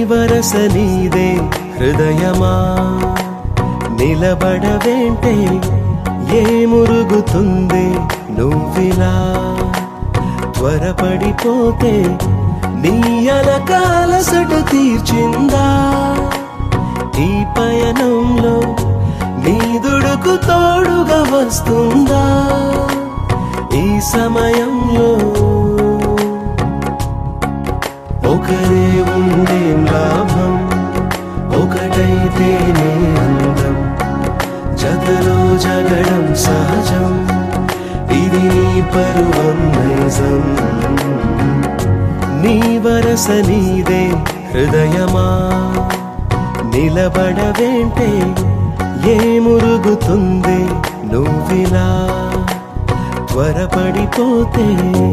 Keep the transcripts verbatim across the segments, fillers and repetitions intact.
వరస నీదే హృదయమా నిలబడవేంటే ఏ మురుగుతుంది నువ్విలా త్వరపడిపోతే నీ అలకాలసట తీర్చిందా ఈ పయనంలో నీ దుడుకు తోడుగా వస్తుందా ఈ సమయంలో ఒకరే ఉండేం లాభం ఒకటైతేనే అందం జతలో జగడం సహజం ఇది నీ పరువం నైజం నీ వరస నీదే హృదయమా నిలబడవేంటే ఏ మురుగుతుంది నువ్విలా త్వరపడిపోతే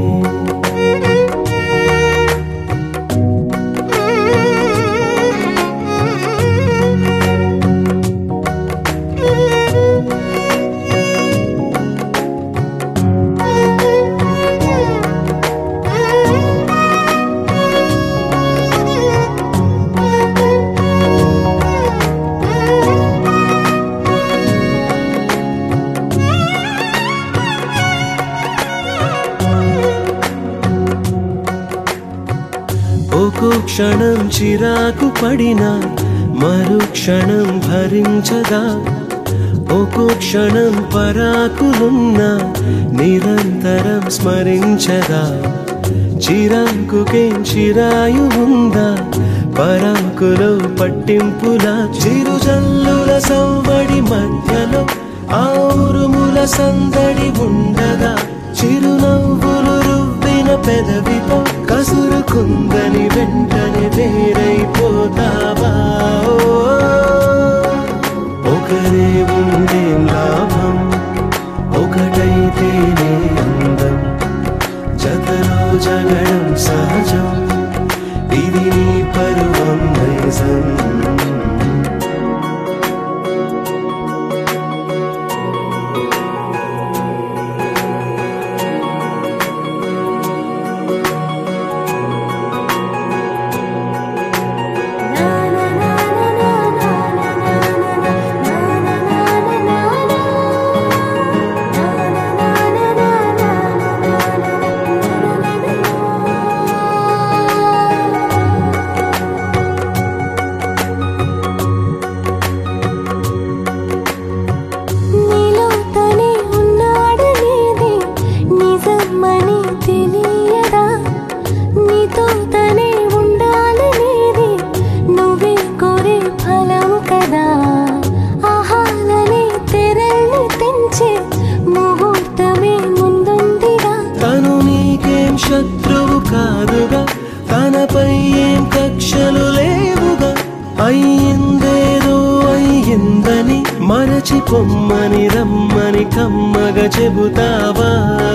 ఒక్కో క్షణం చిరాకు పడినా మరు క్షణం భరించగా ఒక్కో క్షణం పరాకులున్నా నిరంతరం స్మరించగా చిరాకుకేం చిరాయు ఉందా పరాకులో పట్టింపులా చిరుజల్లుల సవ్వడి మధ్యలో ఆ ఉరుముల సందడి ఉండగా చిరునవ్వులు రువ్విన పెదవితో కసురుకుందని వెంటనే వేరైపోతావా ఒకరే ఉండేం లాభం ఒకటైతేనే అందం జతలో జగడం సహజం ఇది నీ పరువం నైజం శత్రువు కాదుగా తనపై ఏం కక్షలు లేవుగా అయ్యిందేదో అయ్యిందని మరచి పొమ్మని రమ్మని కమ్మగా చెబుతావా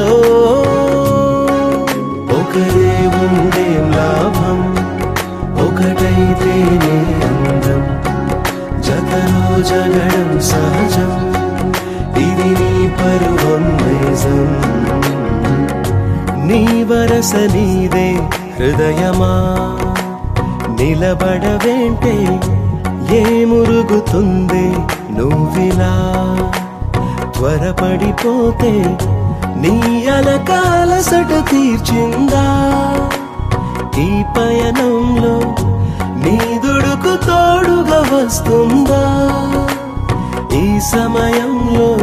ఒకరే ఉండేం లాభం ఒకటైతేనే అందం జతలో జగడం సహజం ఇది నీ పరువం నైజం నీ వరస నీదే హృదయమా నిలబడవేంటే ఏ మురుగుతుంది నువ్విలా త్వరపడిపోతే నీ అలకాలసట తీర్చిందా ఈ పయనంలో నీ దుడుకు తోడుగా వస్తుందా ఈ సమయంలో